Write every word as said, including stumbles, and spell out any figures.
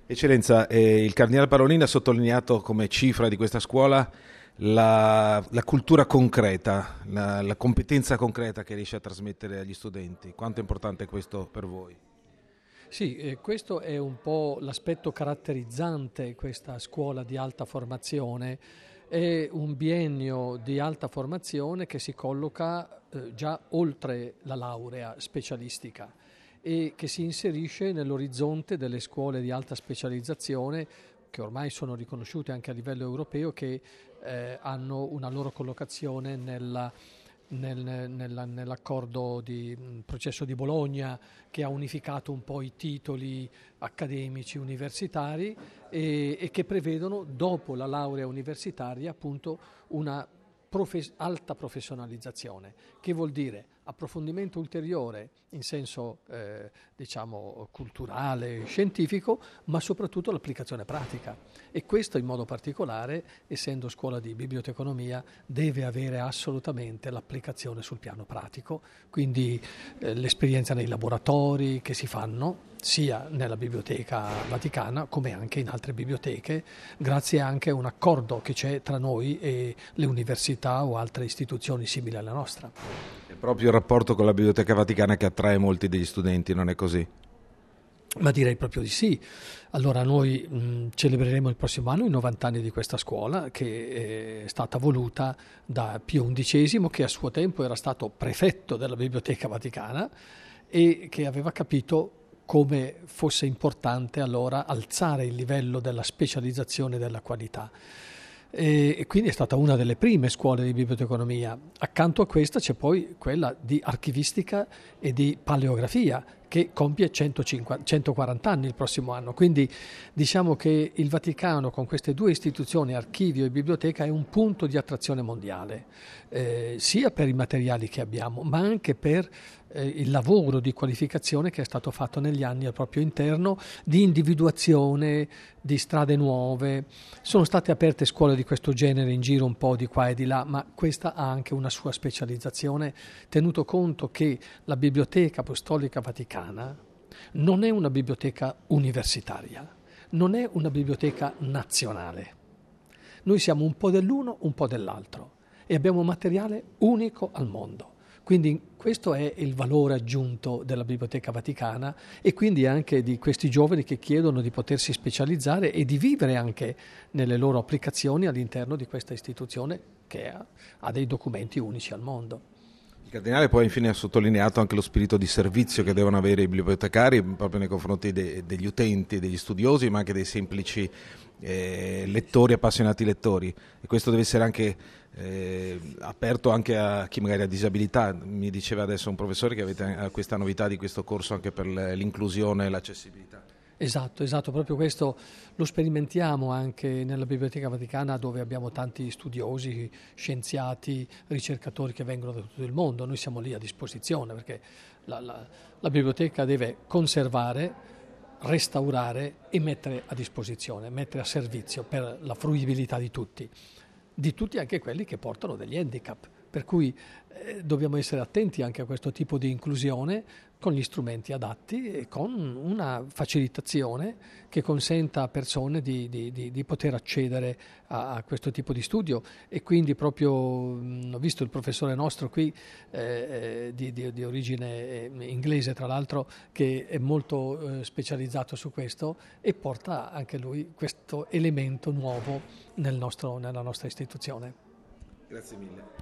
Eccellenza, eh, il Cardinale Parolin ha sottolineato come cifra di questa scuola la, la cultura concreta, la, la competenza concreta che riesce a trasmettere agli studenti. Quanto è importante questo per voi? Sì, eh, questo è un po' l'aspetto caratterizzante questa scuola di alta formazione. È un biennio di alta formazione che si colloca eh, già oltre la laurea specialistica e che si inserisce nell'orizzonte delle scuole di alta specializzazione che ormai sono riconosciute anche a livello europeo, che eh, hanno una loro collocazione nella nel, nella, nell'accordo di mh, processo di Bologna, che ha unificato un po' i titoli accademici universitari e, e che prevedono dopo la laurea universitaria appunto una profe- alta professionalizzazione, che vuol dire approfondimento ulteriore in senso eh, diciamo culturale, scientifico, ma soprattutto l'applicazione pratica. E questo in modo particolare, essendo scuola di biblioteconomia, deve avere assolutamente l'applicazione sul piano pratico, quindi eh, l'esperienza nei laboratori che si fanno sia nella Biblioteca Vaticana come anche in altre biblioteche, grazie anche a un accordo che c'è tra noi e le università o altre istituzioni simili alla nostra. È proprio il rapporto con la Biblioteca Vaticana che attrae molti degli studenti, non è così? Ma direi proprio di sì. Allora noi mh, celebreremo il prossimo anno i novanta anni di questa scuola, che è stata voluta da Pio undicesimo, che a suo tempo era stato prefetto della Biblioteca Vaticana e che aveva capito come fosse importante allora alzare il livello della specializzazione e della qualità. E quindi è stata una delle prime scuole di biblioteconomia. Accanto a questa c'è poi quella di archivistica e di paleografia, che compie centocinquanta, centoquaranta anni il prossimo anno. Quindi diciamo che il Vaticano, con queste due istituzioni, archivio e biblioteca, è un punto di attrazione mondiale, eh, sia per i materiali che abbiamo, ma anche per eh, il lavoro di qualificazione che è stato fatto negli anni al proprio interno, di individuazione di strade nuove. Sono state aperte scuole di questo genere in giro un po' di qua e di là, ma questa ha anche una sua specializzazione, tenuto conto che la Biblioteca Apostolica Vaticana non è una biblioteca universitaria, non è una biblioteca nazionale. Noi siamo un po' dell'uno, un po' dell'altro e abbiamo un materiale unico al mondo. Quindi questo è il valore aggiunto della Biblioteca Vaticana e quindi anche di questi giovani che chiedono di potersi specializzare e di vivere anche nelle loro applicazioni all'interno di questa istituzione che ha, ha dei documenti unici al mondo. Il Cardinale poi infine ha sottolineato anche lo spirito di servizio che devono avere i bibliotecari proprio nei confronti de- degli utenti, degli studiosi, ma anche dei semplici eh, lettori, appassionati lettori. E questo deve essere anche eh, aperto anche a chi magari ha disabilità. Mi diceva adesso un professore che avete questa novità di questo corso anche per l'inclusione e l'accessibilità. Esatto, esatto, proprio questo lo sperimentiamo anche nella Biblioteca Vaticana, dove abbiamo tanti studiosi, scienziati, ricercatori che vengono da tutto il mondo. Noi siamo lì a disposizione perché la, la, la biblioteca deve conservare, restaurare e mettere a disposizione, mettere a servizio per la fruibilità di tutti, di tutti anche quelli che portano degli handicap. Per cui eh, dobbiamo essere attenti anche a questo tipo di inclusione con gli strumenti adatti e con una facilitazione che consenta a persone di, di, di, di poter accedere a, a questo tipo di studio. E quindi proprio mh, ho visto il professore nostro qui eh, di, di, di origine inglese, tra l'altro, che è molto eh, specializzato su questo e porta anche lui questo elemento nuovo nel nostro, nella nostra istituzione. Grazie mille.